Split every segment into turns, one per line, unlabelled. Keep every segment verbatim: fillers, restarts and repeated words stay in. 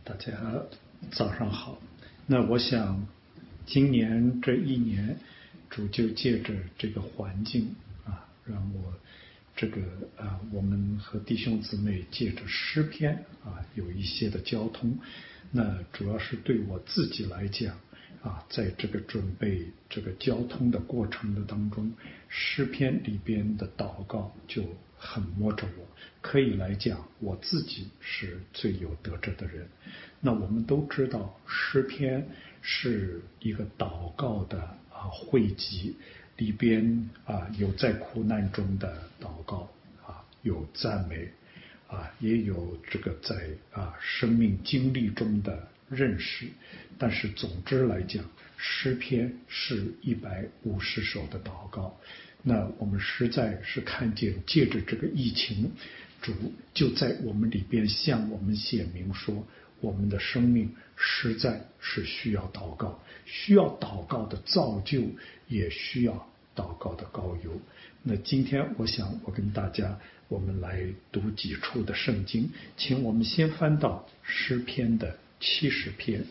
大家早上好。那我想今年这一年主就借着这个环境啊，让我这个啊，我们和弟兄姊妹借着诗篇啊有一些的交通。那主要是对我自己来讲啊，在这个准备这个交通的过程的当中，诗篇里边的祷告就很摸着我。可以来讲，我自己是最有得着的人。那我们都知道，诗篇是一个祷告的啊汇集，里边啊有在苦难中的祷告啊，有赞美啊，也有这个在啊生命经历中的认识。但是总之来讲，诗篇是一百五十首的祷告。那我们实在是看见，借着这个疫情，主就在我们里边向我们显明说，我们的生命实在是需要祷告，需要祷告的造就，也需要祷告的膏油。那今天我想我跟大家我们来读几处的圣经，请我们先翻到诗篇的七十篇。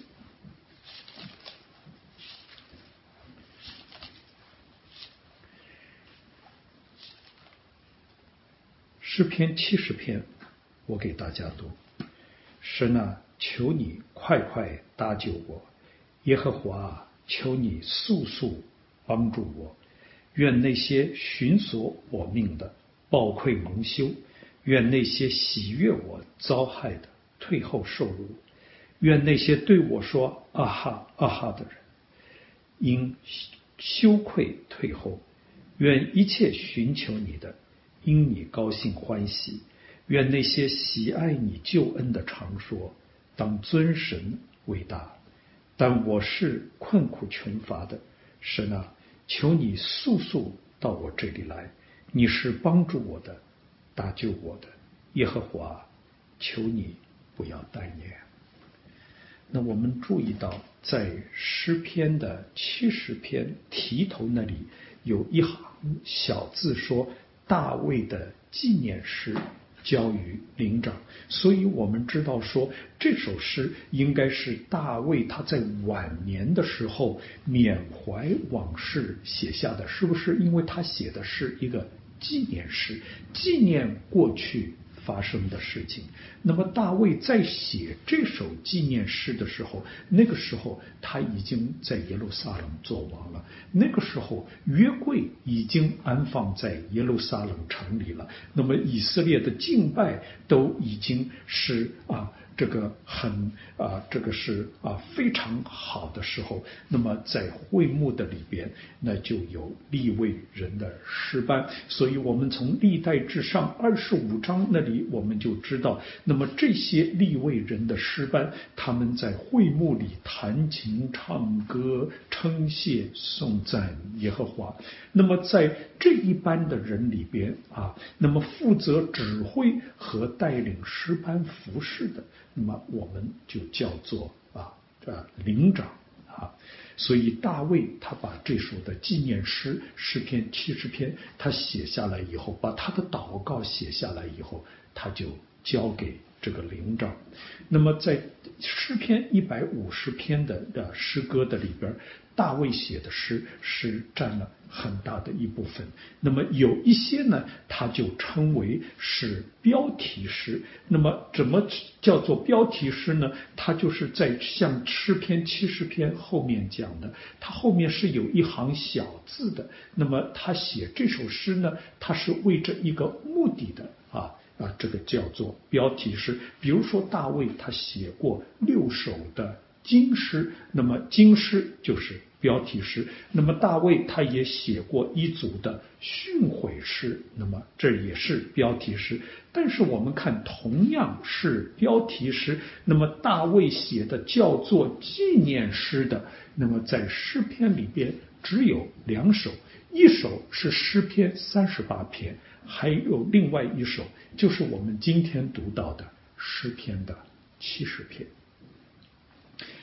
诗篇七十篇，我给大家读。神啊，求你快快搭救我，耶和华啊，求你速速帮助我。愿那些寻索我命的暴愧蒙羞，愿那些喜悦我遭害的退后受辱，愿那些对我说啊哈啊哈的人因羞愧退后，愿一切寻求你的因你高兴欢喜，愿那些喜爱你救恩的常说，当尊神为大。但我是困苦穷乏的，神啊，求你速速到我这里来，你是帮助我的，搭救我的，耶和华，求你不要怠念。那我们注意到，在诗篇的七十篇题头那里有一行小字说，大卫的纪念诗交于灵长，所以我们知道说，这首诗应该是大卫他在晚年的时候缅怀往事写下的，是不是？因为他写的是一个纪念诗，纪念过去发生的事情。那么大卫在写这首纪念诗的时候，那个时候他已经在耶路撒冷做王了，那个时候约柜已经安放在耶路撒冷城里了，那么以色列的敬拜都已经是啊这个很啊这个是啊非常好的时候。那么在会幕的里边，那就有利未人的诗班，所以我们从历代志上二十五章那里我们就知道，那么这些利未人的诗班，他们在会幕里弹琴唱歌称谢颂赞耶和华。那么在这一班的人里边啊，那么负责指挥和带领诗班服侍的，那么我们就叫做啊啊灵长啊。所以大卫他把这首的纪念诗诗篇七十篇他写下来以后，把他的祷告写下来以后，他就交给这个灵长。那么在诗篇一百五十篇的的诗歌的里边，大卫写的诗是占了很大的一部分。那么有一些呢，他就称为是标题诗。那么怎么叫做标题诗呢？它就是在像诗篇七十篇后面讲的，它后面是有一行小字的。那么他写这首诗呢，他是为着一个目的的啊。啊，这个叫做标题诗。比如说大卫他写过六首的经诗，那么经诗就是标题诗。那么大卫他也写过一组的训诲诗，那么这也是标题诗。但是我们看同样是标题诗，那么大卫写的叫做纪念诗的，那么在诗篇里边只有两首，一首是诗篇三十八篇，还有另外一首就是我们今天读到的诗篇的七十篇。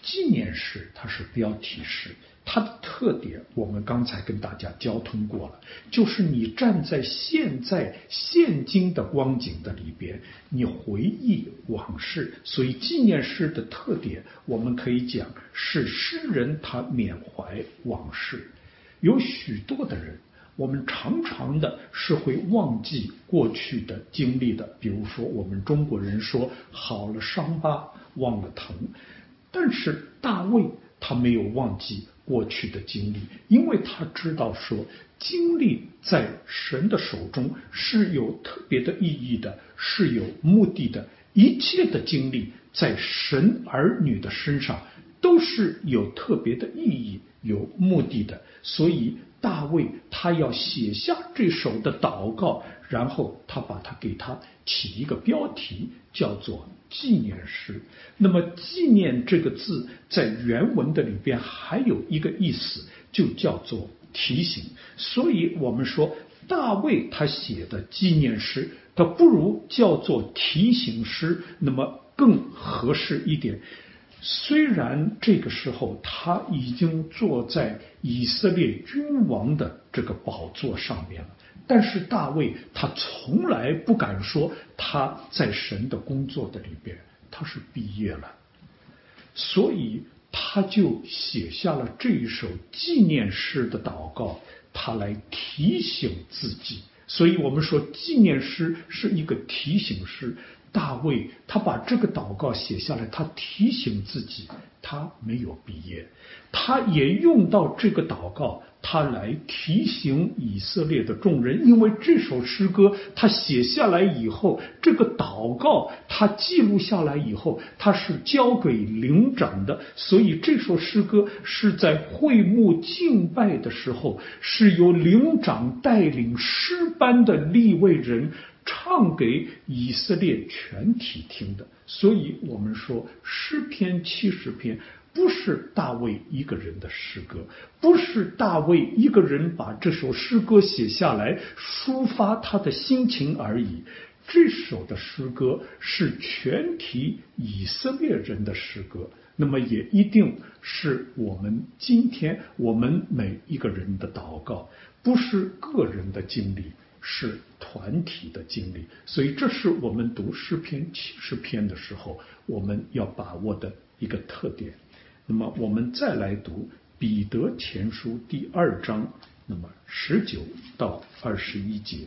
纪念诗它是标题诗，它的特点我们刚才跟大家交通过了，就是你站在现在现今的光景的里边，你回忆往事。所以纪念诗的特点，我们可以讲是诗人他缅怀往事。有许多的人，我们常常的是会忘记过去的经历的，比如说我们中国人说好了伤疤忘了疼，但是大卫他没有忘记过去的经历，因为他知道说经历在神的手中是有特别的意义的，是有目的的，一切的经历在神儿女的身上都是有特别的意义有目的的。所以大卫他要写下这首的祷告，然后他把它给他起一个标题，叫做纪念诗。那么纪念这个字在原文的里边还有一个意思，就叫做提醒。所以我们说大卫他写的纪念诗，他不如叫做提醒诗，那么更合适一点。虽然这个时候他已经坐在以色列君王的这个宝座上面了，但是大卫他从来不敢说他在神的工作的里边他是毕业了，所以他就写下了这一首纪念诗的祷告，他来提醒自己。所以我们说纪念诗是一个提醒诗，大卫他把这个祷告写下来，他提醒自己他没有毕业，他也用到这个祷告，他来提醒以色列的众人。因为这首诗歌他写下来以后，这个祷告他记录下来以后，他是交给灵长的，所以这首诗歌是在会幕敬拜的时候，是由灵长带领诗班的利未人唱给以色列全体听的。所以我们说诗篇七十篇不是大卫一个人的诗歌，不是大卫一个人把这首诗歌写下来抒发他的心情而已，这首的诗歌是全体以色列人的诗歌，那么也一定是我们今天我们每一个人的祷告，不是个人的经历，是团体的经历。所以这是我们读诗篇七十篇的时候我们要把握的一个特点。那么我们再来读彼得前书第二章，那么十九到二十一节。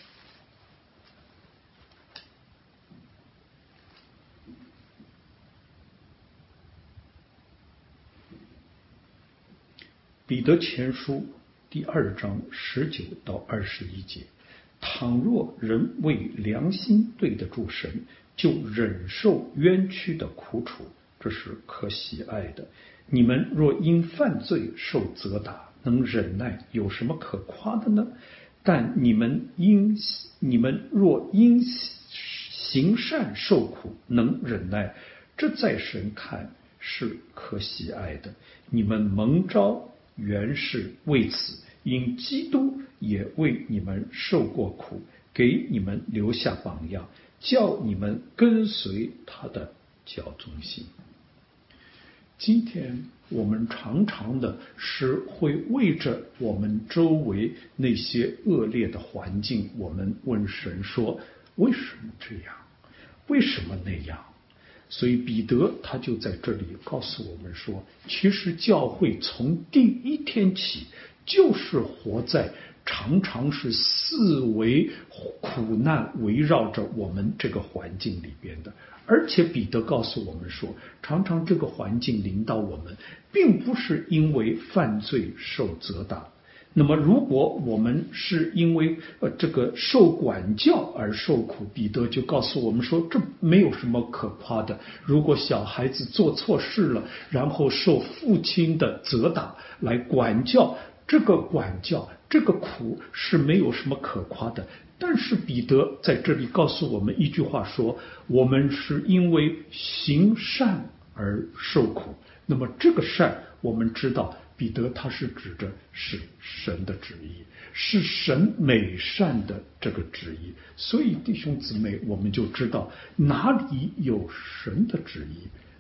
彼得前书第二章十九到二十一节，倘若人为良心对得住神，就忍受冤屈的苦楚，这是可喜爱的。你们若因犯罪受责打，能忍耐，有什么可夸的呢？但你们因你们若因行善受苦，能忍耐，这在神看是可喜爱的。你们蒙召原是为此，因基督也为你们受过苦，给你们留下榜样，叫你们跟随他的教宗行。今天我们常常的是会为着我们周围那些恶劣的环境，我们问神说为什么这样，为什么那样。所以彼得他就在这里告诉我们说，其实教会从第一天起就是活在常常是四围苦难围绕着我们这个环境里边的。而且彼得告诉我们说，常常这个环境临到我们并不是因为犯罪受责打。那么如果我们是因为呃这个受管教而受苦，彼得就告诉我们说，这没有什么可夸的。如果小孩子做错事了，然后受父亲的责打来管教，这个管教这个苦是没有什么可夸的。但是彼得在这里告诉我们一句话说，我们是因为行善而受苦。那么这个善我们知道彼得他是指着是神的旨意，是神美善的这个旨意。所以弟兄姊妹，我们就知道哪里有神的旨意，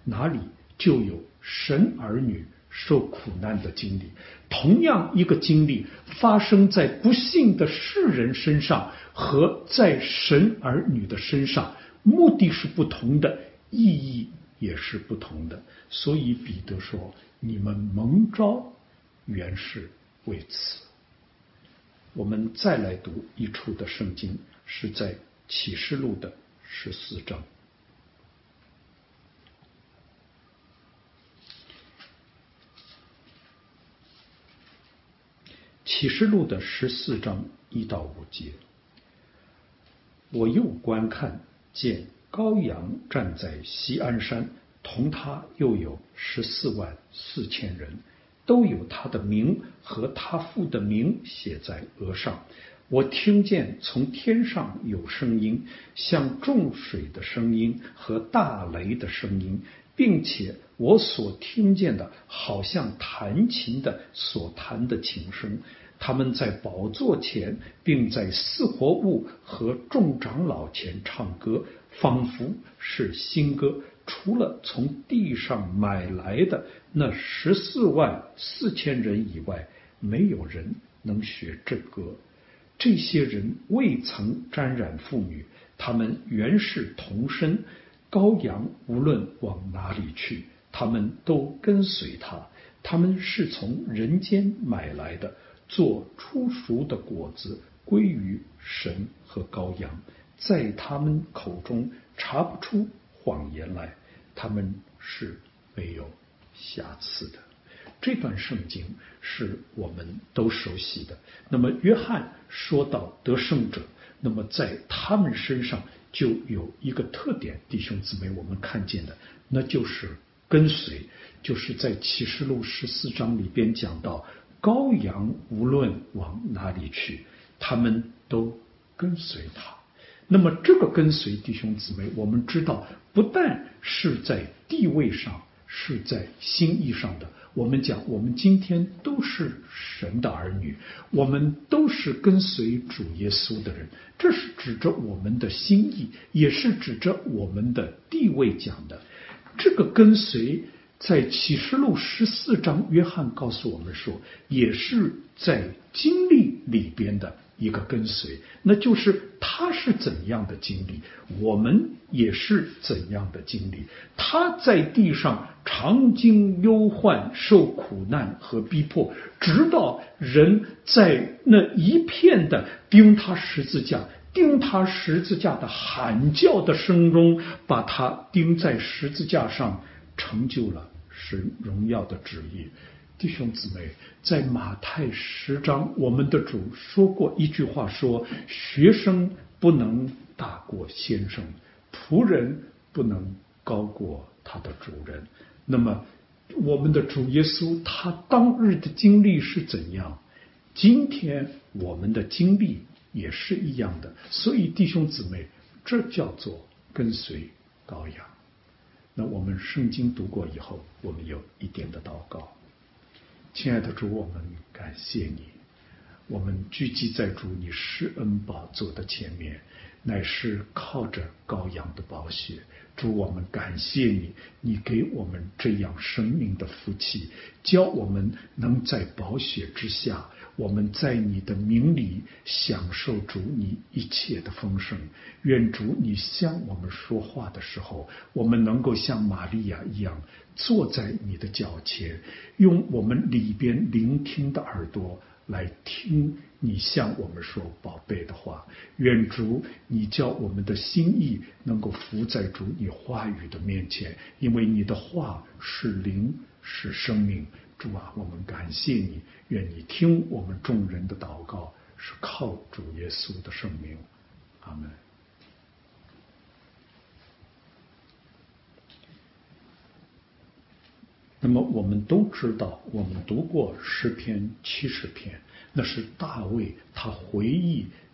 哪里就有神儿女受苦难的经历。同样一个经历发生在不幸的世人身上和在神儿女的身上，目的是不同的，意义也是不同的。所以彼得说，你们蒙召原是为此。我们再来读一处的圣经，是在启示录的十四章。启示录的十四章一到五节。我又观看，见羔羊站在锡安山，同他又有十四万四千人，都有他的名和他父的名写在额上。我听见从天上有声音，像众水的声音和大雷的声音，并且我所听见的好像弹琴的所弹的琴声。他们在宝座前并在四活物和众长老前唱歌，仿佛是新歌，除了从地上买来的那十四万四千人以外，没有人能学这歌。这些人未曾沾染妇女，他们原是童身，羔羊无论往哪里去，他们都跟随他。他们是从人间买来的，做出熟的果子，归于神和羔羊，在他们口中查不出谎言来，他们是没有瑕疵的。这段圣经是我们都熟悉的。那么约翰说到得胜者，那么在他们身上就有一个特点，弟兄姊妹，我们看见的那就是跟随，就是在启示录十四章里边讲到，羔羊无论往哪里去，他们都跟随他。那么这个跟随，弟兄姊妹，我们知道不但是在地位上，是在心意上的。我们讲，我们今天都是神的儿女，我们都是跟随主耶稣的人，这是指着我们的心意，也是指着我们的地位讲的。这个跟随在启示录十四章，约翰告诉我们说，也是在经历里边的一个跟随，那就是他是怎样的经历，我们也是怎样的经历。他在地上常经忧患，受苦难和逼迫，直到人在那一片的钉他十字架钉他十字架的喊叫的声中，把他钉在十字架上，成就了神荣耀的旨意。弟兄姊妹，在马太十章，我们的主说过一句话，说学生不能大过先生，仆人不能高过他的主人。那么我们的主耶稣他当日的经历是怎样，今天我们的经历也是一样的。所以弟兄姊妹，这叫做跟随羔羊。那我们圣经读过以后，我们有一点的祷告。亲爱的主，我们感谢你，我们聚集在主你施恩宝座的前面，乃是靠着羔羊的宝血。主，我们感谢你，你给我们这样生命的福气，教我们能在宝血之下，我们在你的名里享受主你一切的丰盛。愿主你向我们说话的时候，我们能够像玛利亚一样坐在你的脚前，用我们里边聆听的耳朵来听你向我们说宝贝的话。愿主你叫我们的心意能够伏在主你话语的面前，因为你的话是灵是生命。主啊，我们感谢你，愿你听我们众人的祷告，是靠主耶稣的圣名。阿们。那么我们都知道，我们读过诗篇七十篇，那是大卫他回忆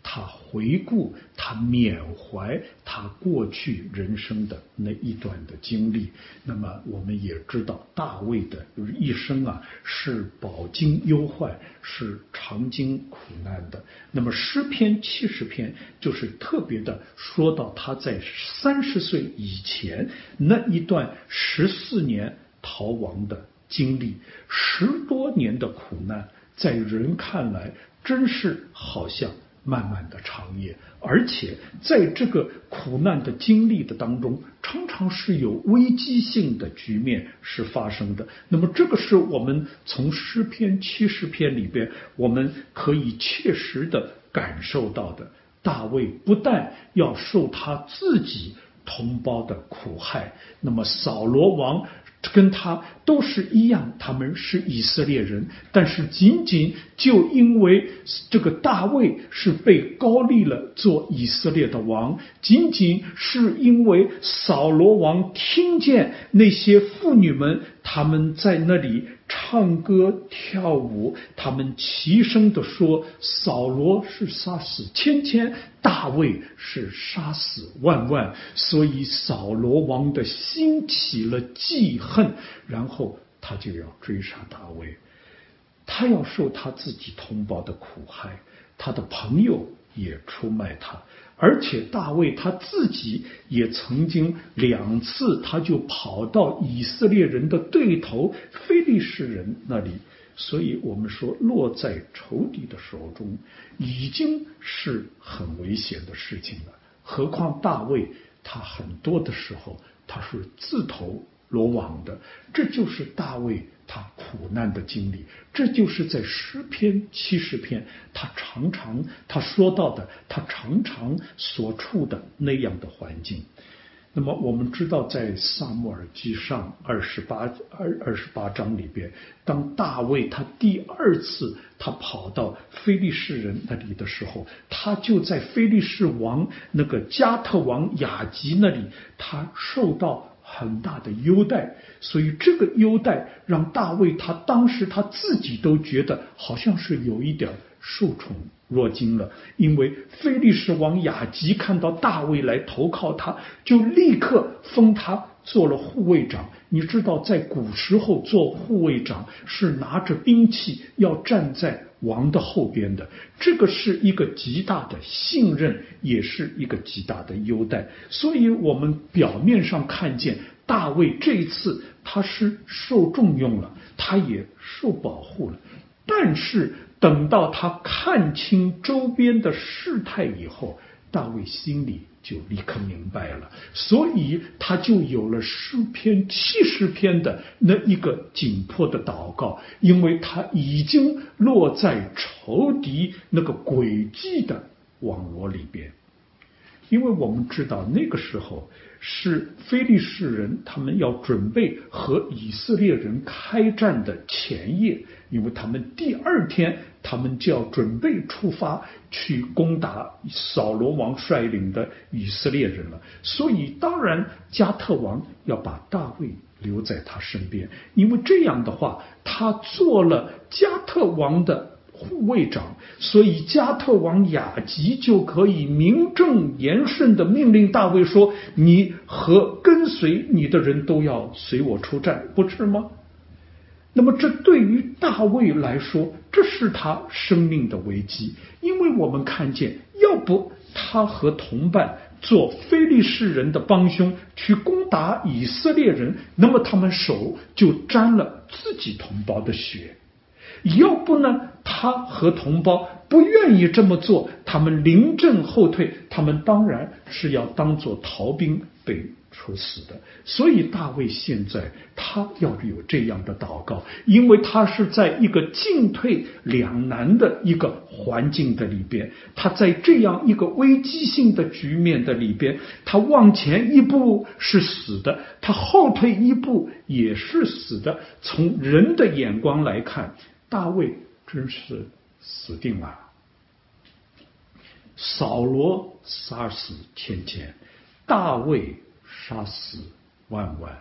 他回顾，他缅怀他过去人生的那一段的经历。那么我们也知道大卫的一生啊，是饱经忧患，是常经苦难的。那么诗篇七十篇就是特别的说到他在三十岁以前那一段十四年逃亡的经历，十多年的苦难，在人看来真是好像漫漫的长夜，而且在这个苦难的经历的当中，常常是有危机性的局面是发生的。那么这个是我们从诗篇七十篇里边，我们可以切实的感受到的。大卫不但要受他自己同胞的苦害，那么扫罗王跟他都是一样，他们是以色列人，但是仅仅就因为这个大卫是被膏立了做以色列的王，仅仅是因为扫罗王听见那些妇女们他们在那里唱歌跳舞，他们齐声地说扫罗是杀死千千，大卫是杀死万万，所以扫罗王的心起了记恨，然后他就要追杀大卫，他要受他自己同胞的苦害，他的朋友也出卖他，而且大卫他自己也曾经两次他就跑到以色列人的对头非利士人那里，所以我们说落在仇敌的手中已经是很危险的事情了，何况大卫他很多的时候他是自投罗网的，这就是大卫他苦难的经历，这就是在诗篇七十篇他常常他说到的，他常常所处的那样的环境。那么我们知道在撒母耳记上二十八二二十八章里边，当大卫他第二次他跑到非利士人那里的时候，他就在非利士王那个加特王雅吉那里，他受到很大的优待，所以这个优待让大卫他当时他自己都觉得好像是有一点受宠若惊了，因为非利士王雅吉看到大卫来投靠他，就立刻封他做了护卫长。你知道在古时候做护卫长是拿着兵器要站在王的后边的，这个是一个极大的信任，也是一个极大的优待。所以我们表面上看见大卫这一次他是受重用了，他也受保护了，但是等到他看清周边的事态以后，大卫心里就立刻明白了，所以他就有了诗篇七十篇的那一个紧迫的祷告，因为他已经落在仇敌那个诡计的网罗里边。因为我们知道那个时候是非利士人他们要准备和以色列人开战的前夜，因为他们第二天他们就要准备出发去攻打扫罗王率领的以色列人了，所以当然加特王要把大卫留在他身边，因为这样的话他做了加特王的护卫长，所以加特王雅吉就可以名正言顺地命令大卫说，你和跟随你的人都要随我出战，不是吗？那么这对于大卫来说，这是他生命的危机，因为我们看见要不他和同伴做非利士人的帮凶去攻打以色列人，那么他们手就沾了自己同胞的血，要不呢他和同胞不愿意这么做，他们临阵后退，他们当然是要当作逃兵被处死的。所以大卫现在他要有这样的祷告，因为他是在一个进退两难的一个环境的里边，他在这样一个危机性的局面的里边，他往前一步是死的，他后退一步也是死的。从人的眼光来看，大卫真是死定了。扫罗杀死千千，大卫杀死万万。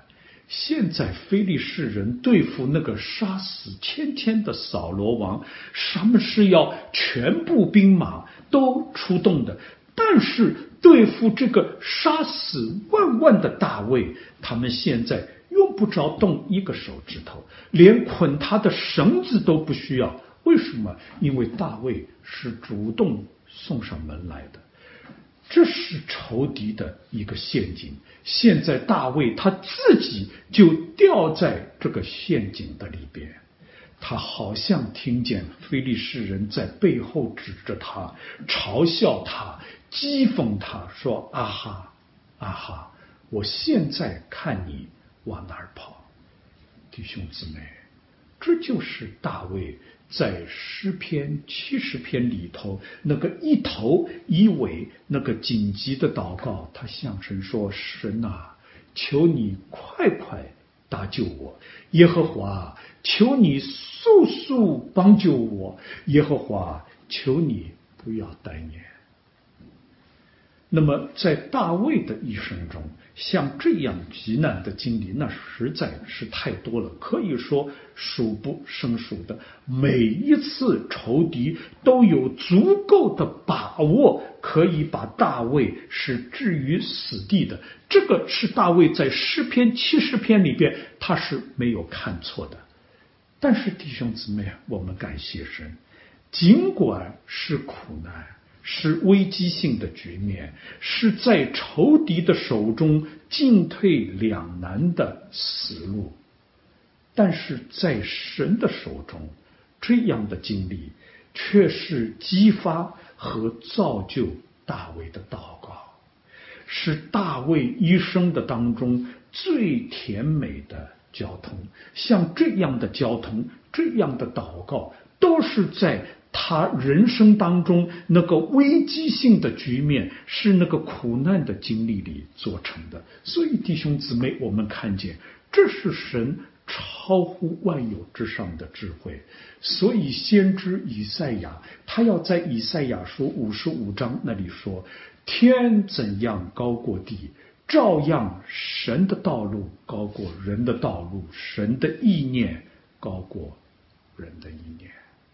现在非利士人对付那个杀死千千的扫罗王，他们是要全部兵马都出动的，但是对付这个杀死万万的大卫，他们现在用不着动一个手指头，连捆他的绳子都不需要。为什么？因为大卫是主动送上门来的。这是仇敌的一个陷阱。现在大卫他自己就掉在这个陷阱的里边，他好像听见非利士人在背后指着他，嘲笑他，讥讽他，说：“啊哈，啊哈，我现在看你往哪儿跑。”弟兄姊妹，这就是大卫在诗篇七十篇里头那个一头一尾那个紧急的祷告，他向神说：“神啊，求你快快搭救我！耶和华，求你速速帮救我！耶和华，求你不要怠念。”那么在大卫的一生中，像这样极难的经历，那实在是太多了，可以说数不胜数的。每一次仇敌都有足够的把握，可以把大卫是置于死地的。这个是大卫在诗篇七十篇里边，他是没有看错的。但是弟兄姊妹，我们感谢神，尽管是苦难，是危机性的局面，是在仇敌的手中进退两难的死路，但是在神的手中，这样的经历却是激发和造就大卫的祷告，是大卫一生的当中最甜美的交通。像这样的交通，这样的祷告，都是在他人生当中那个危机性的局面，是那个苦难的经历里做成的。所以弟兄姊妹，我们看见这是神超乎万有之上的智慧。所以先知以赛亚，他要在以赛亚书五十五章那里说：“天怎样高过地，照样神的道路高过人的道路，神的意念高过人的意念。”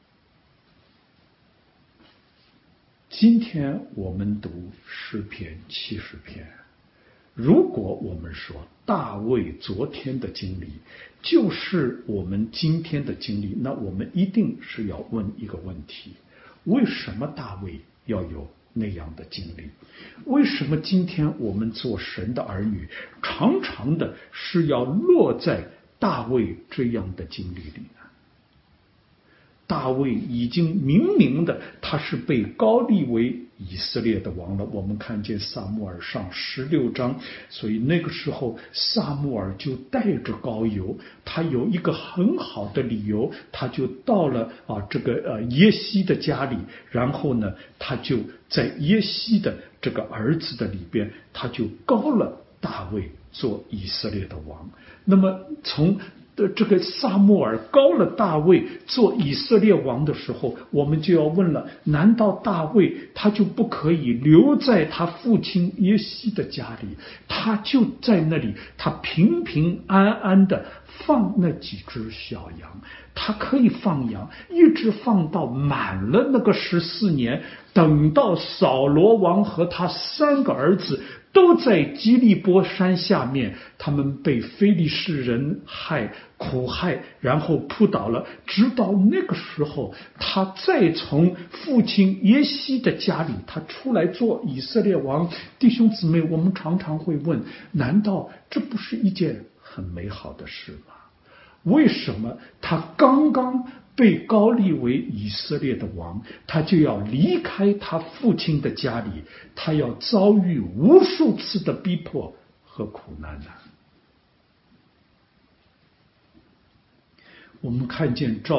今天我们读诗篇七十篇，如果我们说大卫昨天的经历就是我们今天的经历，那我们一定是要问一个问题：为什么大卫要有那样的经历？为什么今天我们做神的儿女，常常的是要落在大卫这样的经历里呢？大卫已经明明的他是被膏立为以色列的王了。我们看见撒母耳上十六章，所以那个时候撒母耳就带着膏油，他有一个很好的理由，他就到了啊这个呃耶西的家里，然后呢他就在耶西的这个儿子的里边，他就膏了大卫做以色列的王。那么从的这个撒母耳膏了大卫做以色列王的时候，我们就要问了：难道大卫他就不可以留在他父亲耶西的家里？他就在那里，他平平安安的放那几只小羊，他可以放羊，一直放到满了那个十四年，等到扫罗王和他三个儿子都在基利波山下面，他们被非利士人害苦害，然后扑倒了。直到那个时候，他再从父亲耶西的家里，他出来做以色列王。弟兄姊妹，我们常常会问：难道这不是一件很美好的事吗？为什么他刚刚被膏立为以色列的王，他就要离开他父亲的家里，他要遭遇无数次的逼迫和苦难呢？我们看见照着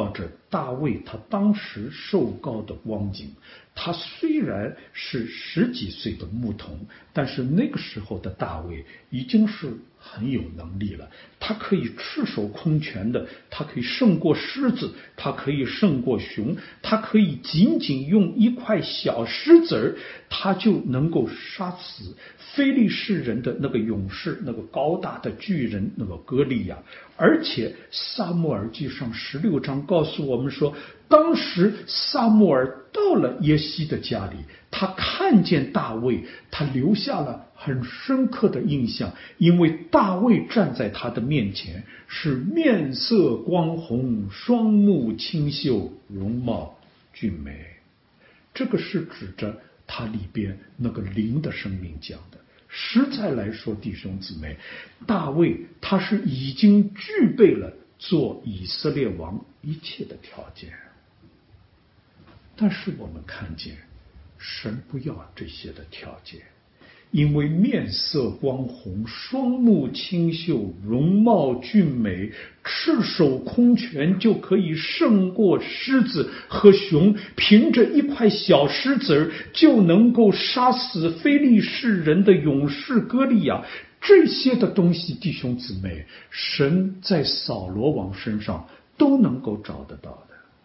大卫他当时受膏的光景。他虽然是十几岁的牧童，但是那个时候的大卫已经是很有能力了。他可以赤手空拳的，他可以胜过狮子，他可以胜过熊，他可以仅仅用一块小石子儿，他就能够杀死非利士人的那个勇士，那个高大的巨人，那个歌利亚。而且撒母耳记上十六章告诉我们说，当时撒母耳到了耶西的家里，他看见大卫，他留下了很深刻的印象，因为大卫站在他的面前是面色光红，双目清秀，容貌俊美。这个是指着他里边那个灵的生命讲的。实在来说，弟兄姊妹，大卫他是已经具备了做以色列王一切的条件。但是我们看见神不要这些的条件，因为面色光红，双目清秀，容貌俊美，赤手空拳就可以胜过狮子和熊，凭着一块小石子儿就能够杀死非利士人的勇士歌利亚。这些的东西，弟兄姊妹，神在扫罗王身上都能够找得到的。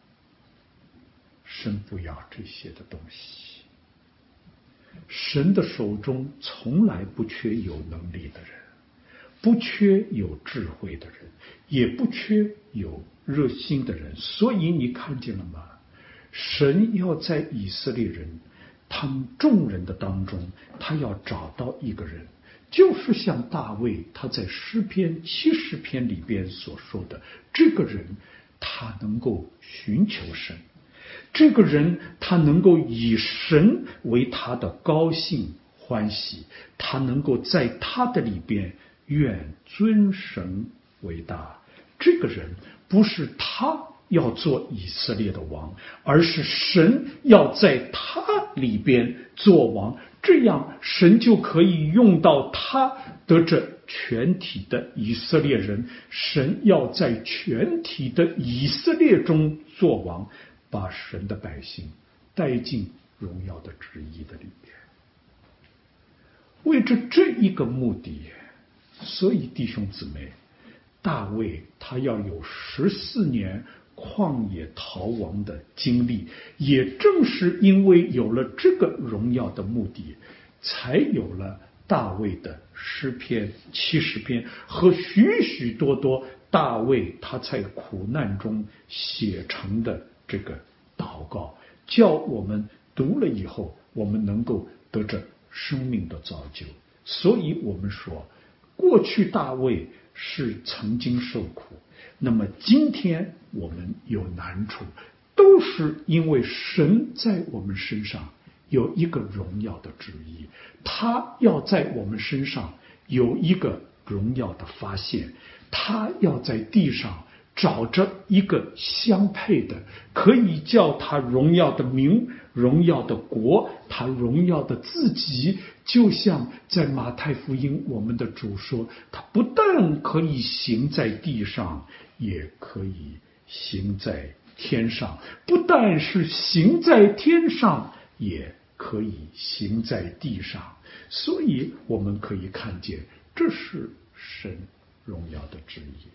神不要这些的东西。神的手中从来不缺有能力的人，不缺有智慧的人，也不缺有热心的人。所以你看见了吗？神要在以色列人他们众人的当中，他要找到一个人，就是像大卫他在诗篇七十篇里边所说的，这个人他能够寻求神，这个人他能够以神为他的高兴欢喜，他能够在他的里边愿尊神为大。这个人不是他要做以色列的王，而是神要在他里边做王，这样神就可以用到他得着全体的以色列人。神要在全体的以色列中做王，把神的百姓带进荣耀的旨意的里边。为着这一个目的，所以弟兄姊妹，大卫他要有十四年旷野逃亡的经历，也正是因为有了这个荣耀的目的，才有了大卫的诗篇七十篇和许许多多大卫他在苦难中写成的这个祷告，叫我们读了以后，我们能够得着生命的造就。所以我们说，过去大卫是曾经受苦，那么今天我们有难处，都是因为神在我们身上有一个荣耀的旨意，他要在我们身上有一个荣耀的发现，他要在地上找着一个相配的，可以叫他荣耀的名，荣耀的国，他荣耀的自己。就像在马太福音我们的主说，他不但可以行在地上，也可以行在天上，不但是行在天上，也可以行在地上。所以我们可以看见，这是神荣耀的旨意。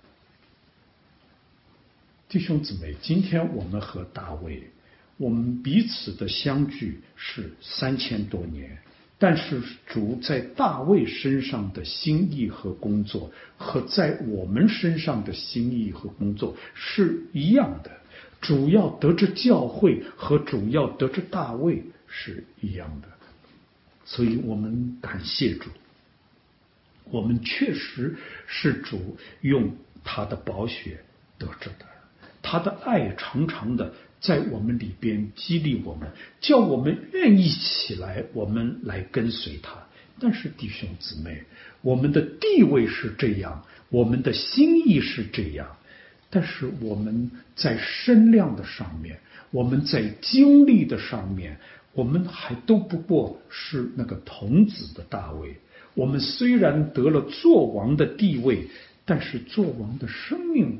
弟兄姊妹，今天我们和大卫，我们彼此的相聚是三千多年，但是主在大卫身上的心意和工作，和在我们身上的心意和工作是一样的。主要得着教会和主要得着大卫是一样的，所以我们感谢主，我们确实是主用他的宝血得着的。他的爱常常的在我们里边激励我们，叫我们愿意起来，我们来跟随他。但是弟兄姊妹，我们的地位是这样，我们的心意是这样，但是我们在身量的上面，我们在经历的上面，我们还都不过是那个童子的大卫。我们虽然得了作王的地位，但是作王的生命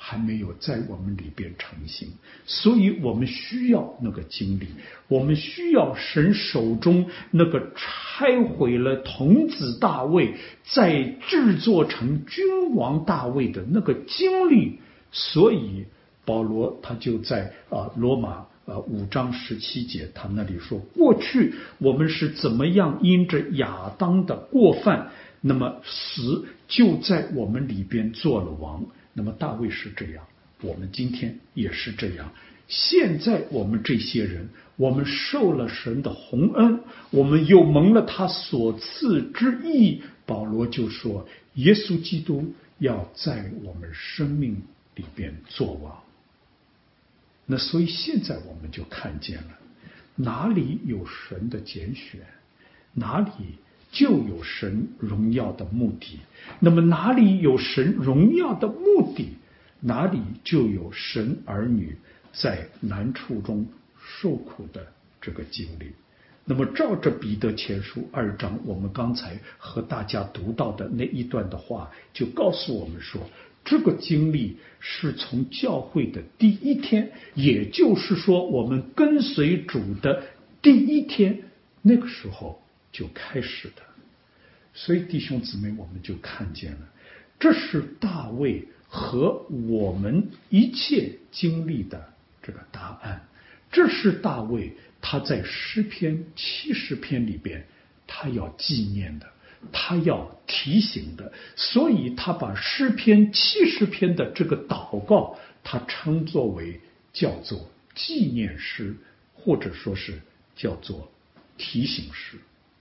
还没有在我们里边成型，所以我们需要那个经历，我们需要神手中那个拆毁了童子大卫，再制作成君王大卫的那个经历。所以保罗他就在啊罗马啊五章十七节，他那里说，过去我们是怎么样因着亚当的过犯，那么死就在我们里边做了王。那么大卫是这样，我们今天也是这样。现在我们这些人，我们受了神的洪恩，我们又蒙了他所赐之义。保罗就说，耶稣基督要在我们生命里边作王。那所以现在我们就看见了，哪里有神的拣选，哪里就有神荣耀的目的。那么哪里有神荣耀的目的，哪里就有神儿女在难处中受苦的这个经历。那么照着彼得前书二章，我们刚才和大家读到的那一段的话，就告诉我们说，这个经历是从教会的第一天，也就是说我们跟随主的第一天，那个时候就开始的。所以弟兄姊妹，我们就看见了，这是大卫和我们一切经历的这个答案。这是大卫他在诗篇七十篇里边他要纪念的，他要提醒的。所以他把诗篇七十篇的这个祷告，他称作为叫做纪念诗，或者说是叫做提醒诗。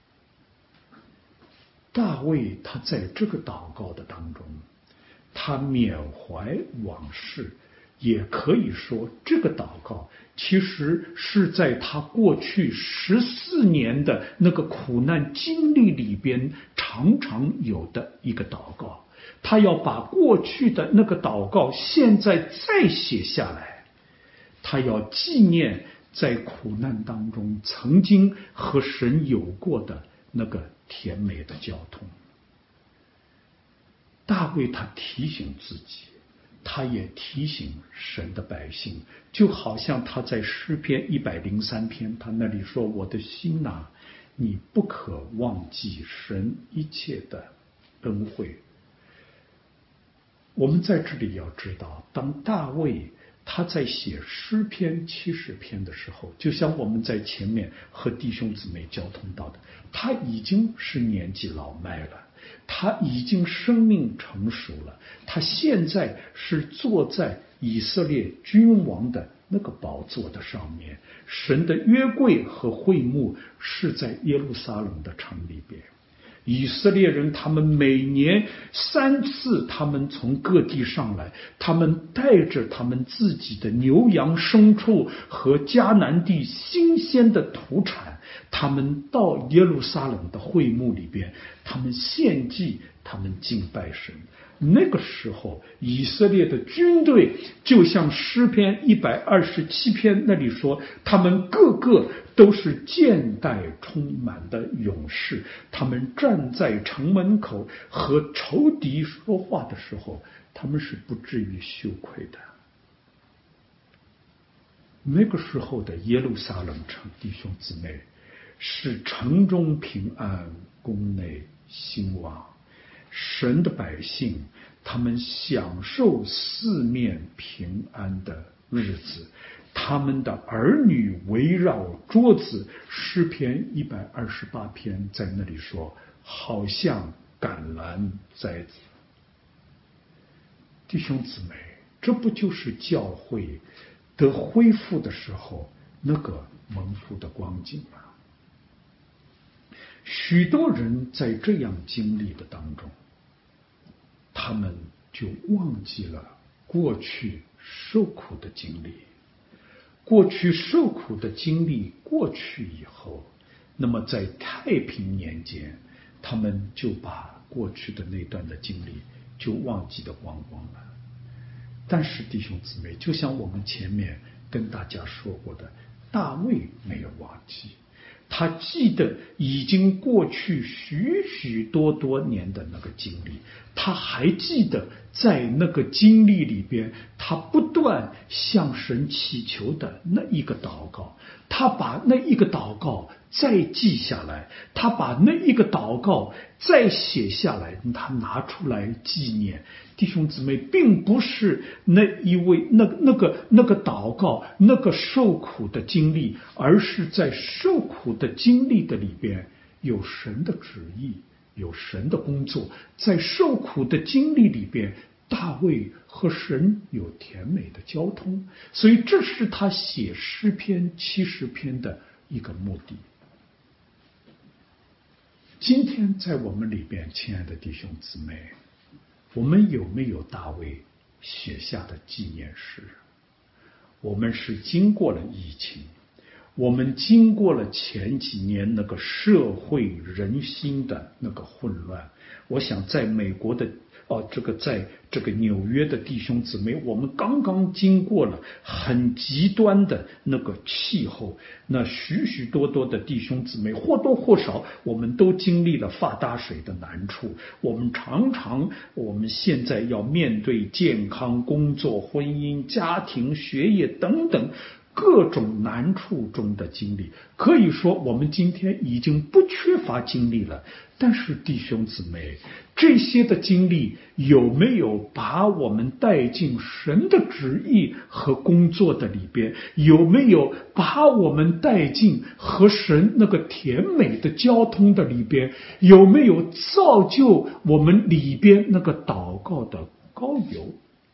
大卫他在这个祷告的当中，他缅怀往事，也可以说这个祷告其实是在他过去十四年的那个苦难经历里边常常有的一个祷告。他要把过去的那个祷告现在再写下来，他要纪念在苦难当中曾经和神有过的那个甜美的交通。大卫他提醒自己，他也提醒神的百姓，就好像他在诗篇一百零三篇，他那里说，我的心哪、啊，你不可忘记神一切的恩惠。我们在这里要知道，当大卫他在写诗篇七十篇的时候，就像我们在前面和弟兄姊妹交通到的，他已经是年纪老迈了，他已经生命成熟了，他现在是坐在以色列君王的那个宝座的上面，神的约柜和会幕是在耶路撒冷的城里边。以色列人他们每年三次他们从各地上来，他们带着他们自己的牛羊牲畜和迦南地新鲜的土产，他们到耶路撒冷的会幕里边，他们献祭，他们敬拜神。那个时候以色列的军队就像诗篇一百二十七篇那里说，他们个个都是箭袋充满的勇士，他们站在城门口和仇敌说话的时候，他们是不至于羞愧的。那个时候的耶路撒冷城，弟兄姊妹，是城中平安，宫内兴旺，神的百姓他们享受四面平安的日子，他们的儿女围绕桌子。诗篇一百二十八篇在那里说，好像橄榄栽子。弟兄姊妹，这不就是教会得恢复的时候那个蒙福的光景吗？许多人在这样经历的当中，他们就忘记了过去受苦的经历。过去受苦的经历过去以后，那么在太平年间，他们就把过去的那段的经历就忘记得光光了。但是弟兄姊妹，就像我们前面跟大家说过的，大卫没有忘记，他记得已经过去许许多多年的那个经历， 他还记得在那个经历里边，他不断向神祈求的那一个祷告，他把那一个祷告再记下来，他把那一个祷告再写下来，他拿出来纪念。弟兄姊妹，并不是那一位那那个那个祷告那个受苦的经历，而是在受苦的经历的里边有神的旨意，有神的工作。在受苦的经历里边，大卫和神有甜美的交通，所以这是他写诗篇七十篇的一个目的。今天在我们里边，亲爱的弟兄姊妹，我们有没有大卫写下的纪念诗？我们是经过了疫情，我们经过了前几年那个社会人心的那个混乱。我想在美国的哦，这个在这个纽约的弟兄姊妹，我们刚刚经过了很极端的那个气候，那许许多多的弟兄姊妹或多或少，我们都经历了发大水的难处。我们常常，我们现在要面对健康、工作、婚姻、家庭、学业等等各种难处中的经历，可以说我们今天已经不缺乏经历了。但是弟兄姊妹，这些的经历有没有把我们带进神的旨意和工作的里边？有没有把我们带进和神那个甜美的交通的里边？有没有造就我们里边那个祷告的高油？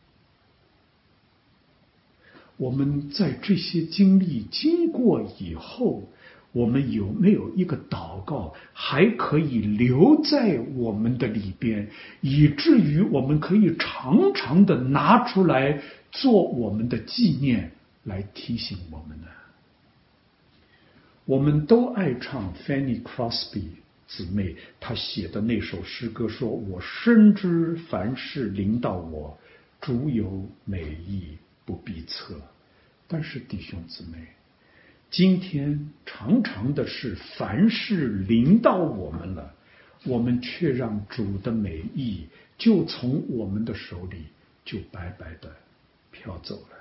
我们在这些经历经过以后，我们有没有一个祷告还可以留在我们的里边，以至于我们可以常常的拿出来做我们的纪念，来提醒我们呢？我们都爱唱 Fanny Crosby 姊妹她写的那首诗歌，说我深知凡事临到我，主有美意不必测。但是弟兄姊妹，今天常常的是凡事临到我们了，我们却让主的美意就从我们的手里就白白的飘走了。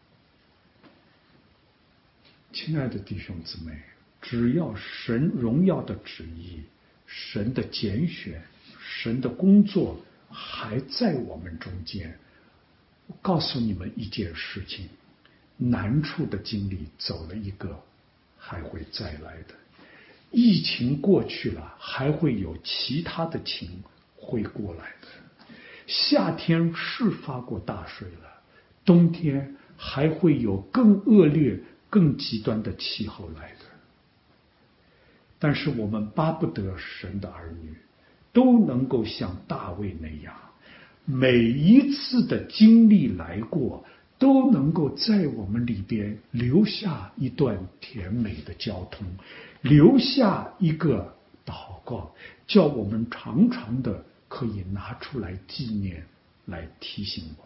亲爱的弟兄姊妹，只要神荣耀的旨意、神的拣选、神的工作还在我们中间，我告诉你们一件事情，难处的经历走了一个，还会再来的。疫情过去了，还会有其他的情会过来的。夏天是发过大水了，冬天还会有更恶劣、更极端的气候来的。但是我们巴不得神的儿女都能够像大卫那样，每一次的经历来过，都能够在我们里边留下一段甜美的交通，留下一个祷告，叫我们常常的可以拿出来纪念，来提醒我们。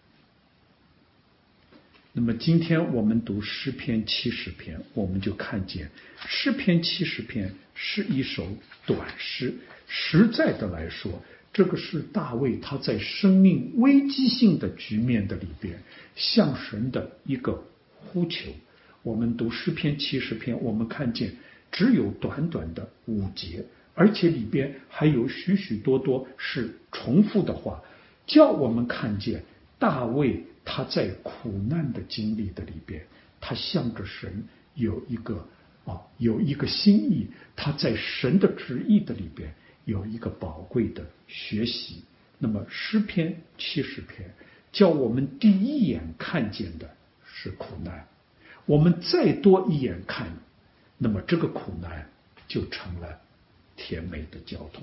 那么今天我们读诗篇七十篇，我们就看见诗篇七十篇是一首短诗。实在的来说，这个是大卫他在生命危机性的局面的里边向神的一个呼求。我们读诗篇七十篇，我们看见只有短短的五节，而且里边还有许许多多是重复的话，叫我们看见大卫他在苦难的经历的里边，他向着神有一个啊有一个心意，他在神的旨意的里边有一个宝贵的学习。那么诗篇七十篇叫我们第一眼看见的是苦难，我们再多一眼看，那么这个苦难就成了甜美的交通。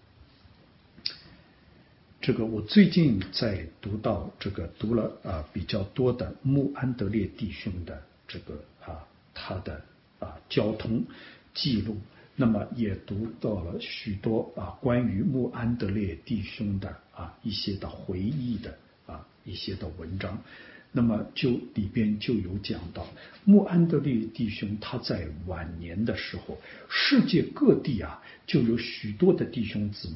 这个我最近在读到这个读了啊比较多的穆安德烈弟兄的这个啊他的啊交通记录，那么也读到了许多啊关于穆安德烈弟兄的啊一些的回忆的啊一些的文章。那么就里边就有讲到穆安德烈弟兄他在晚年的时候，世界各地啊就有许多的弟兄姊妹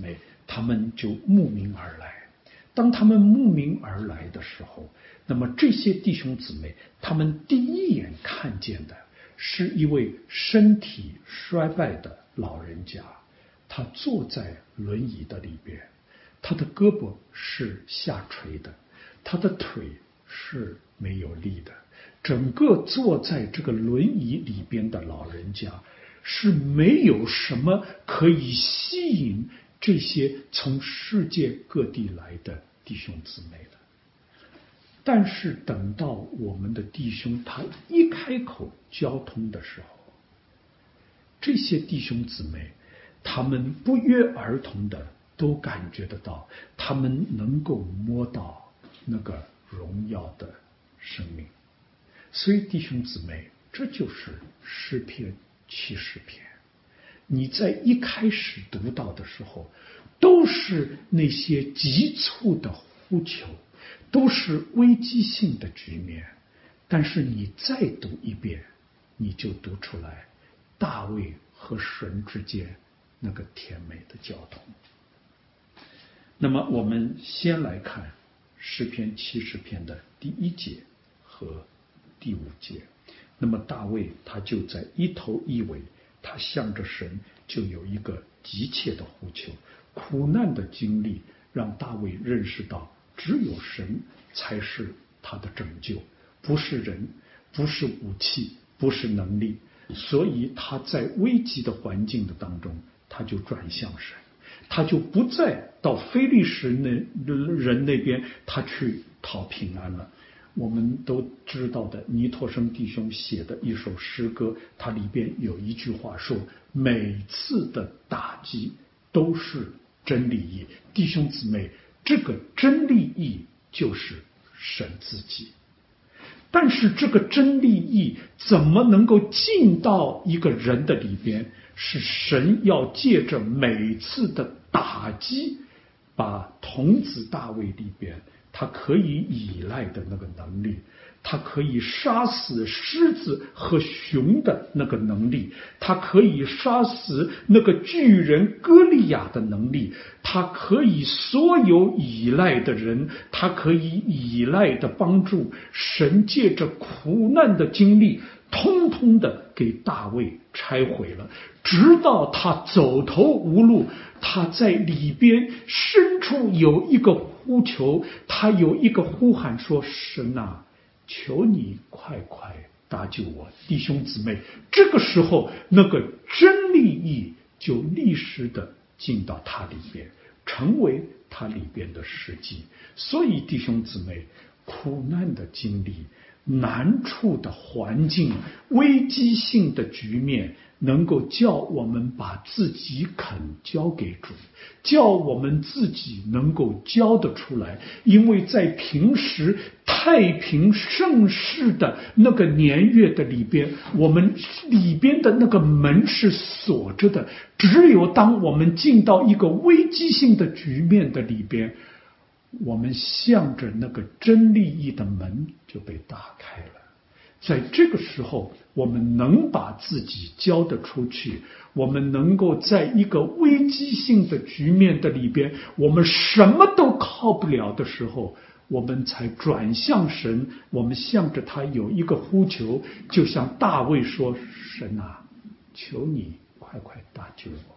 他们就慕名而来。当他们慕名而来的时候，那么这些弟兄姊妹，他们第一眼看见的是一位身体衰败的老人家，他坐在轮椅的里边，他的胳膊是下垂的，他的腿是没有力的，整个坐在这个轮椅里边的老人家是没有什么可以吸引这些从世界各地来的弟兄姊妹的。但是等到我们的弟兄他一开口交通的时候，这些弟兄姊妹他们不约而同的都感觉得到，他们能够摸到那个荣耀的生命。所以弟兄姊妹，这就是诗篇七十篇。你在一开始读到的时候，都是那些急促的呼求，都是危机性的局面，但是你再读一遍，你就读出来大卫和神之间那个甜美的交通。那么我们先来看诗篇七十篇的第一节和第五节。那么大卫他就在一头一尾，他向着神就有一个急切的呼求。苦难的经历让大卫认识到，只有神才是他的拯救，不是人，不是武器，不是能力。所以他在危急的环境的当中，他就转向神，他就不再到非利士那人那边他去讨平安了。我们都知道的尼托生弟兄写的一首诗歌，它里边有一句话说，每次的打击都是真利益。弟兄姊妹，这个真利益就是神自己。但是这个真利益怎么能够进到一个人的里边？是神要借着每次的打击，把童子大卫里边他可以依赖的那个能力，他可以杀死狮子和熊的那个能力，他可以杀死那个巨人歌利亚的能力，他可以所有依赖的人，他可以依赖的帮助，神借着苦难的经历通通的给大卫拆毁了，直到他走投无路，他在里边深处有一个呼求，他有一个呼喊说，神啊，求你快快搭救我。弟兄姊妹，这个时候那个真利益就立时的进到他里边，成为他里边的实际。所以弟兄姊妹，苦难的经历，难处的环境，危机性的局面，能够叫我们把自己肯交给主，叫我们自己能够交得出来。因为在平时太平盛世的那个年月的里边，我们里边的那个门是锁着的，只有当我们进到一个危机性的局面的里边，我们向着那个真利益的门就被打开了。在这个时候，我们能把自己交得出去，我们能够在一个危机性的局面的里边，我们什么都靠不了的时候，我们才转向神，我们向着他有一个呼求，就像大卫说，神啊，求你快快搭救我。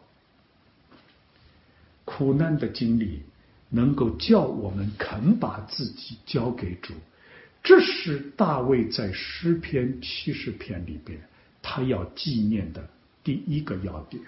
苦难的经历能够叫我们肯把自己交给主，这是大卫在诗篇七十篇里边他要纪念的第一个要点。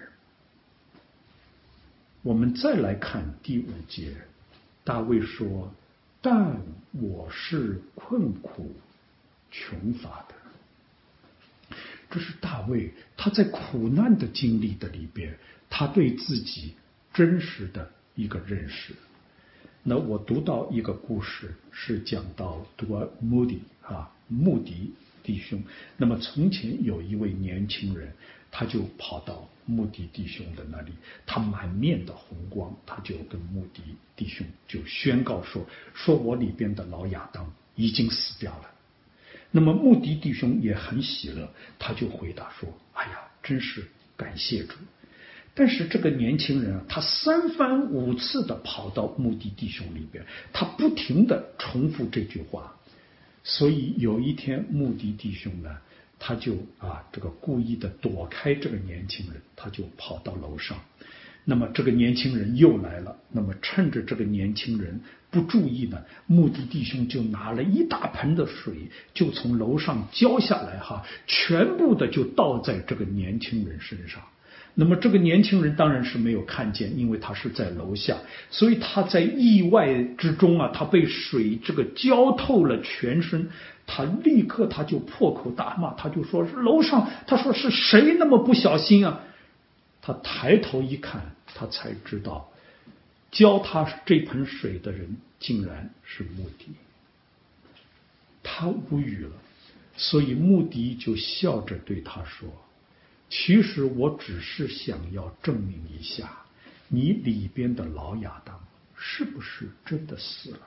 我们再来看第五节，大卫说，但我是困苦穷乏的。这是大卫他在苦难的经历的里边，他对自己真实的一个认识。那我读到一个故事，是讲到读尔穆迪啊，穆迪弟兄。那么从前有一位年轻人，他就跑到穆迪弟兄的那里，他满面的红光，他就跟穆迪弟兄就宣告说，说我里边的老亚当已经死掉了。那么穆迪弟兄也很喜乐，他就回答说，哎呀，真是感谢主。 但是这个年轻人啊，他三番五次的跑到目的弟兄里边，他不停的重复这句话。所以有一天，目的弟兄呢，他就啊这个故意的躲开这个年轻人，他就跑到楼上。那么这个年轻人又来了，那么趁着这个年轻人不注意呢，目的弟兄就拿了一大盆的水，就从楼上浇下来哈，全部的就倒在这个年轻人身上。那么这个年轻人当然是没有看见，因为他是在楼下，所以他在意外之中啊，他被水这个浇透了全身，他立刻他就破口大骂，他就说是楼上，他说是谁那么不小心啊？他抬头一看，他才知道浇他这盆水的人竟然是穆迪。他无语了，所以穆迪就笑着对他说，其实我只是想要证明一下，你里边的老亚当是不是真的死了。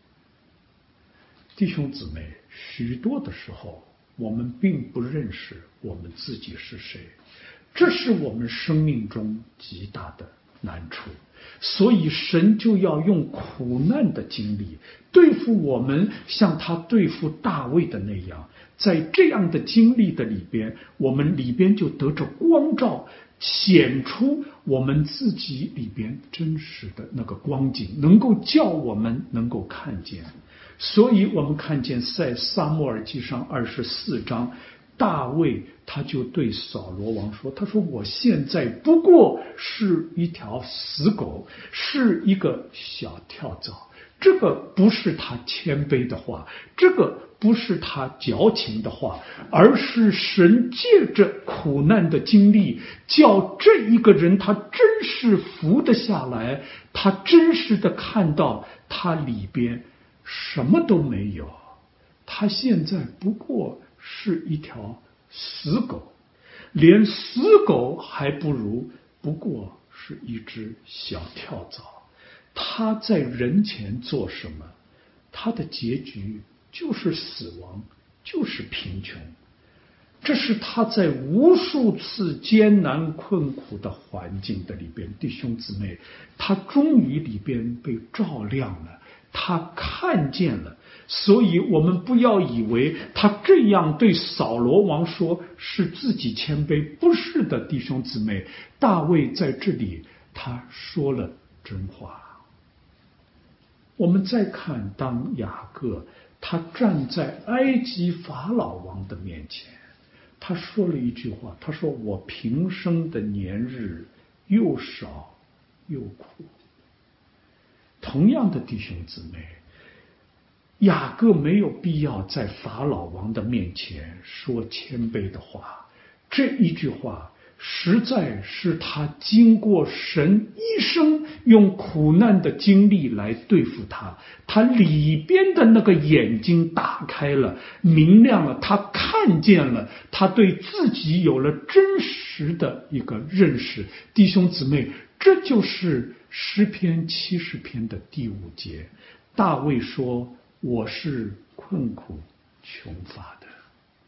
弟兄姊妹，许多的时候我们并不认识我们自己是谁，这是我们生命中极大的难处，所以神就要用苦难的经历对付我们，像他对付大卫的那样，在这样的经历的里边，我们里边就得着光照，显出我们自己里边真实的那个光景，能够叫我们能够看见。所以我们看见在撒母耳记上二十四章，大卫他就对扫罗王说，他说我现在不过是一条死狗，是一个小跳蚤。这个不是他谦卑的话，这个不是他矫情的话，而是神借着苦难的经历，叫这一个人他真是服得下来，他真实的看到他里边什么都没有，他现在不过是一条死狗，连死狗还不如，不过是一只小跳蚤。他在人前做什么，他的结局就是死亡，就是贫穷。这是他在无数次艰难困苦的环境的里边，弟兄姊妹，他终于里边被照亮了，他看见了。所以我们不要以为他这样对扫罗王说是自己谦卑，不是的，弟兄姊妹，大卫在这里他说了真话。我们再看，当雅各他站在埃及法老王的面前，他说了一句话，他说我平生的年日又少又苦。同样的，弟兄姊妹，雅各没有必要在法老王的面前说谦卑的话，这一句话实在是他经过神一生用苦难的经历来对付他，他里边的那个眼睛打开了，明亮了，他看见了，他对自己有了真实的一个认识。弟兄姊妹，这就是诗篇七十篇的第五节，大卫说，我是困苦穷乏的。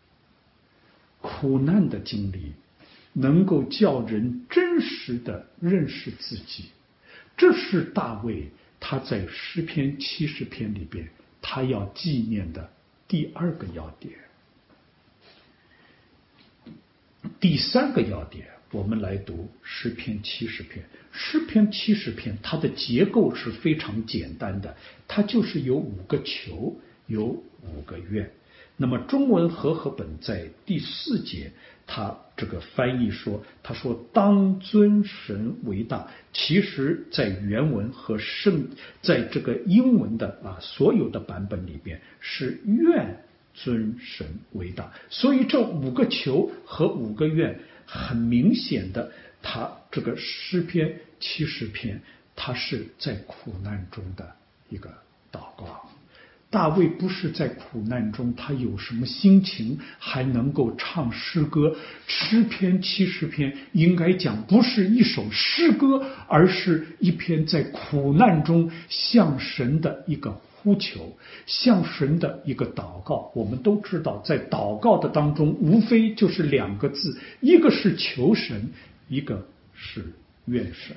苦难的经历能够叫人真实的认识自己，这是大卫他在诗篇七十篇里边他要纪念的第二个要点。第三个要点，我们来读诗篇七十篇。诗篇七十篇它的结构是非常简单的，它就是有五个求，有五个愿。那么中文和合本在第四节，他这个翻译说，他说当尊神为大，其实在原文和圣在这个英文的啊所有的版本里边是愿尊神为大，所以这五个求和五个愿很明显的，他这个诗篇七十篇他是在苦难中的一个祷告。大卫不是在苦难中他有什么心情还能够唱诗歌，诗篇七十篇应该讲不是一首诗歌，而是一篇在苦难中向神的一个呼求，向神的一个祷告。我们都知道在祷告的当中无非就是两个字，一个是求神，一个是愿神。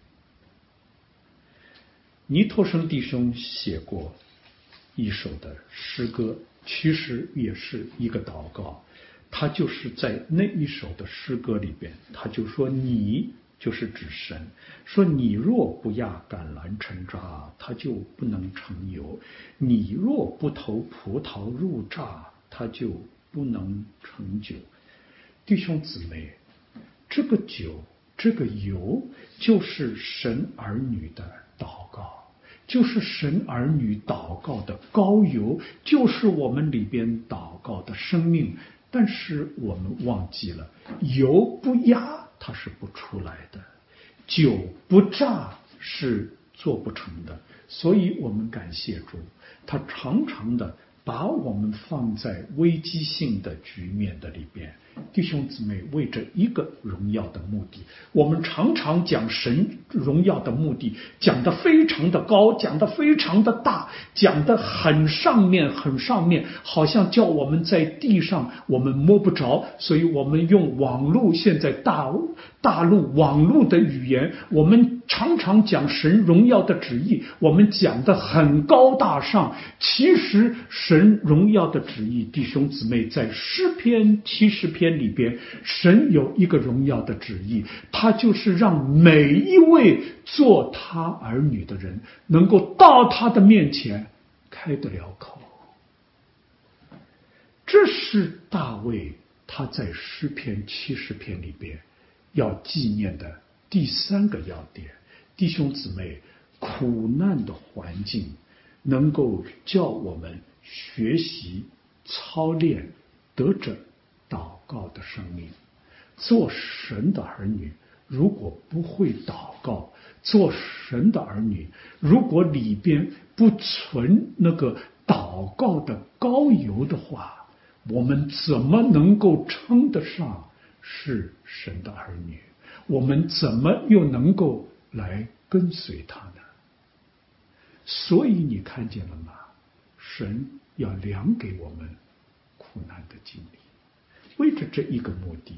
尼托生弟兄写过一首的诗歌，其实也是一个祷告。他就是在那一首的诗歌里边，他就说你就是指神，说你若不压橄榄成渣，它就不能成油；你若不投葡萄入榨，它就不能成酒。弟兄姊妹，这个酒这个油就是神儿女的祷告，就是神儿女祷告的膏油，就是我们里边祷告的生命。但是我们忘记了，油不压它是不出来的，酒不榨是做不成的。所以我们感谢主，他常常的把我们放在危机性的局面的里边。弟兄姊妹，为这一个荣耀的目的，我们常常讲神荣耀的目的，讲得非常的高，讲得非常的大，讲得很上面很上面，好像叫我们在地上我们摸不着。所以我们用网络，现在大大陆网络的语言，我们常常讲神荣耀的旨意，我们讲得很高大上。其实神荣耀的旨意，弟兄姊妹，在诗篇七十篇里边，神有一个荣耀的旨意，他就是让每一位做他儿女的人能够到他的面前开得了口。这是大卫他在诗篇七十篇里边要纪念的第三个要点。弟兄姊妹，苦难的环境能够叫我们学习操练得着祷告的生命。做神的儿女如果不会祷告，做神的儿女如果里边不存那个祷告的膏油的话，我们怎么能够称得上是神的儿女？我们怎么又能够来跟随他呢？所以你看见了吗？神要量给我们苦难的经历，为着这一个目的。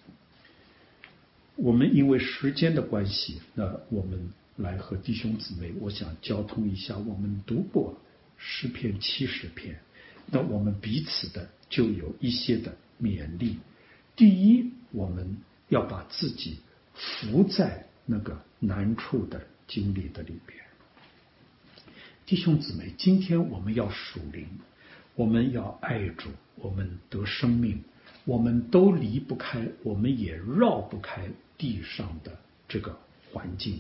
我们因为时间的关系，那我们来和弟兄姊妹，我想交通一下，我们读过诗篇七十篇，那我们彼此的就有一些的勉励。第一，我们要把自己伏在那个难处的经历的里边。弟兄姊妹，今天我们要属灵，我们要爱主，我们得生命，我们都离不开，我们也绕不开地上的这个环境。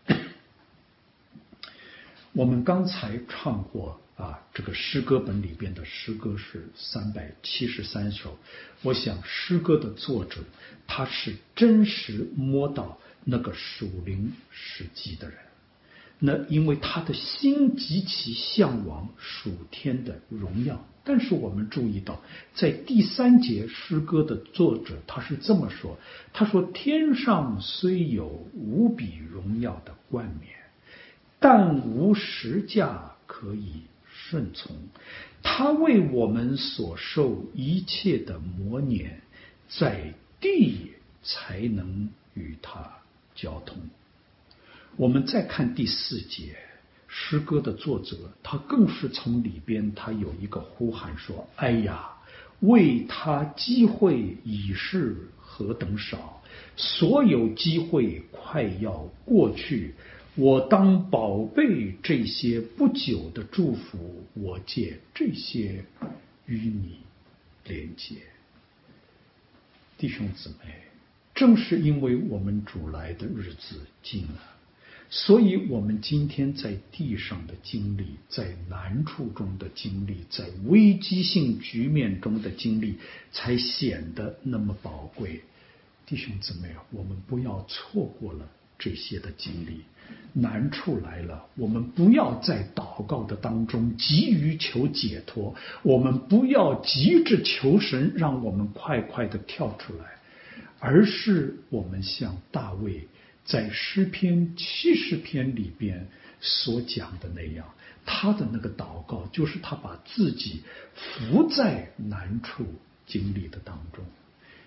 我们刚才唱过啊，这个诗歌本里边的诗歌是三百七十三首。我想诗歌的作者他是真实摸到那个属灵时机的人，那因为他的心极其向往属天的荣耀。但是我们注意到，在第三节诗歌的作者他是这么说，他说天上虽有无比荣耀的冠冕，但无十架可以顺从，他为我们所受一切的磨碾，在地才能与他交通。我们再看第四节诗歌的作者，他更是从里边他有一个呼喊说，哎呀，为他机会已是何等少，所有机会快要过去，我当宝贝这些不久的祝福，我借这些与你连接。弟兄姊妹，正是因为我们主来的日子近了，所以我们今天在地上的经历，在难处中的经历，在危机性局面中的经历，才显得那么宝贵。弟兄姊妹，我们不要错过了这些的经历。难处来了，我们不要在祷告的当中急于求解脱，我们不要急着求神让我们快快的跳出来，而是我们像大卫在诗篇七十篇里边所讲的那样，他的那个祷告就是他把自己伏在难处经历的当中。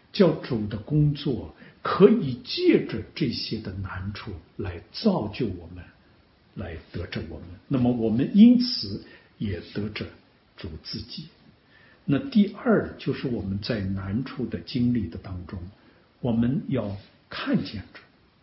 叫主的工作可以借着这些的难处来造就我们，来得着我们。那么我们因此也得着主自己。那第二就是我们在难处的经历的当中，我们要看见主。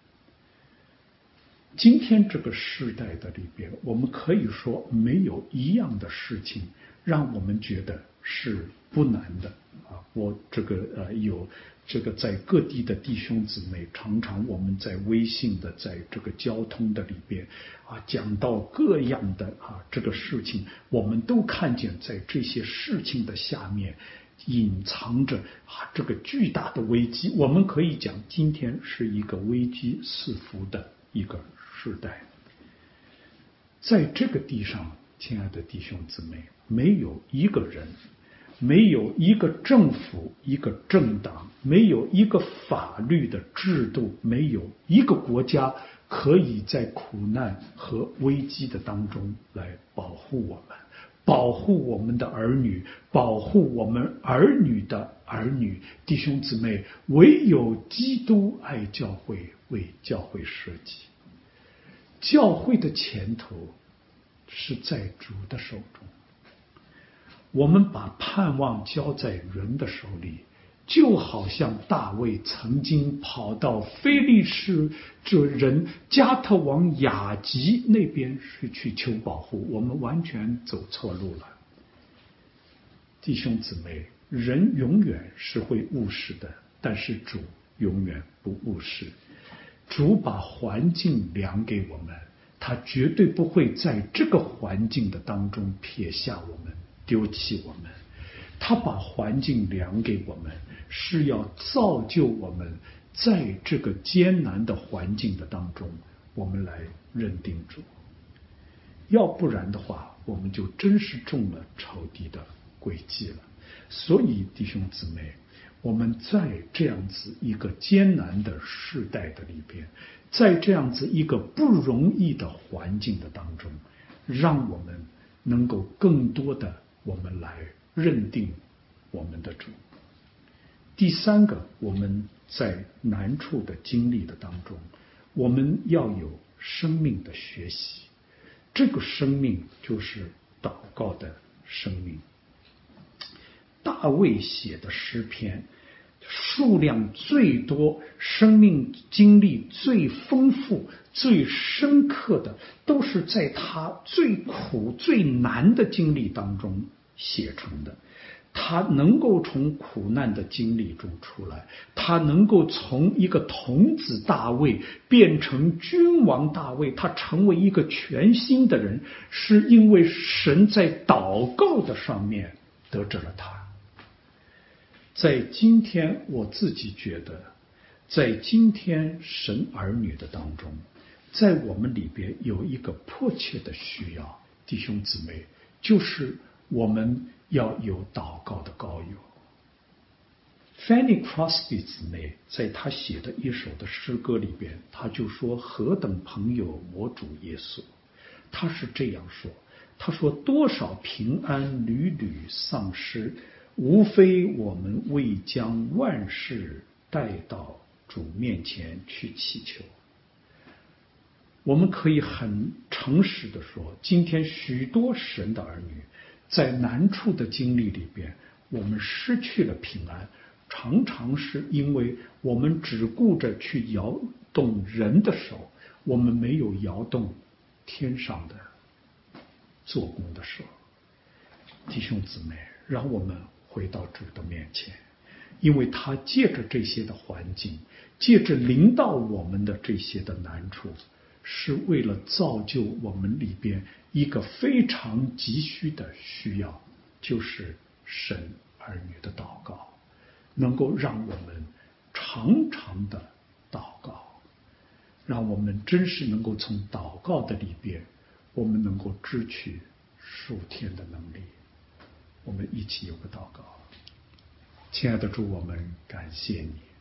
今天这个时代的里边，我们可以说没有一样的事情让我们觉得是不难的啊！我这个呃有这个在各地的弟兄姊妹，常常我们在微信的在这个交通的里边啊，讲到各样的啊这个事情，我们都看见在这些事情的下面隐藏着啊这个巨大的危机。我们可以讲，今天是一个危机四伏的一个时代。在这个地上，亲爱的弟兄姊妹，没有一个人，没有一个政府，一个政党，没有一个法律的制度，没有一个国家可以在苦难和危机的当中来保护我们，保护我们的儿女，保护我们儿女的儿女。弟兄姊妹，唯有基督爱教会，为教会舍己。教会的前途是在主的手中。我们把盼望交在人的手里，就好像大卫曾经跑到非利士这人加特王雅吉那边是去求保护，我们完全走错路了。弟兄姊妹，人永远是会误事的，但是主永远不误事。主把环境量给我们，他绝对不会在这个环境的当中撇下我们，丢弃我们。他把环境量给我们，是要造就我们在这个艰难的环境的当中，我们来认定主。要不然的话，我们就真是中了仇敌的诡计了。所以弟兄姊妹，我们在这样子一个艰难的世代的里边，在这样子一个不容易的环境的当中，让我们能够更多的我们来认定我们的主。第三个，我们在难处的经历的当中，我们要有生命的学习。这个生命就是祷告的生命。大卫写的诗篇数量最多，生命经历最丰富、最深刻的，都是在他最苦最难的经历当中写成的。他能够从苦难的经历中出来，他能够从一个童子大卫变成君王大卫，他成为一个全新的人，是因为神在祷告的上面得着了他。在今天，我自己觉得，在今天神儿女的当中，在我们里边有一个迫切的需要，弟兄姊妹，就是我们要有祷告的高友。Fanny Crosby 姊妹在她写的一首的诗歌里边，她就说：何等朋友我主耶稣。她是这样说，她说多少平安屡屡丧失，无非我们未将万事带到主面前去祈求。我们可以很诚实的说，今天许多神的儿女在难处的经历里边，我们失去了平安，常常是因为我们只顾着去摇动人的手，我们没有摇动天上的做工的手。弟兄姊妹，让我们回到主的面前，因为他借着这些的环境，借着临到我们的这些的难处，是为了造就我们里边一个非常急需的需要，就是神儿女的祷告，能够让我们常常的祷告，让我们真是能够从祷告的里边，我们能够支取属天的能力。我们一起有个祷告。亲爱的主，我们感谢你，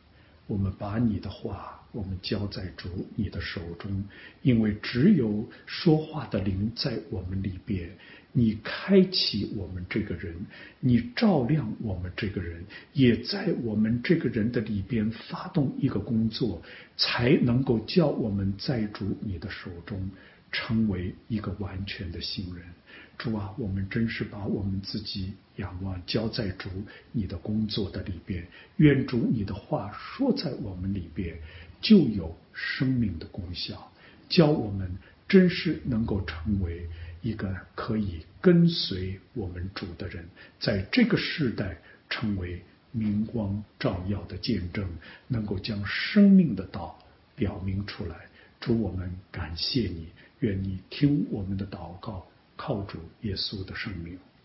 我们把你的话，我们交在主你的手中，因为只有说话的灵在我们里边，你开启我们这个人，你照亮我们这个人，也在我们这个人的里边发动一个工作，才能够叫我们在主你的手中成为一个完全的新人。主啊，我们真是把我们自己仰望交在主你的工作的里边，愿主你的话说在我们里边，就有生命的功效，教我们真是能够成为一个可以跟随我们主的人，在这个世代成为明光照耀的见证，能够将生命的道表明出来。主，我们感谢你，愿你听我们的祷告，靠主耶稣的圣名。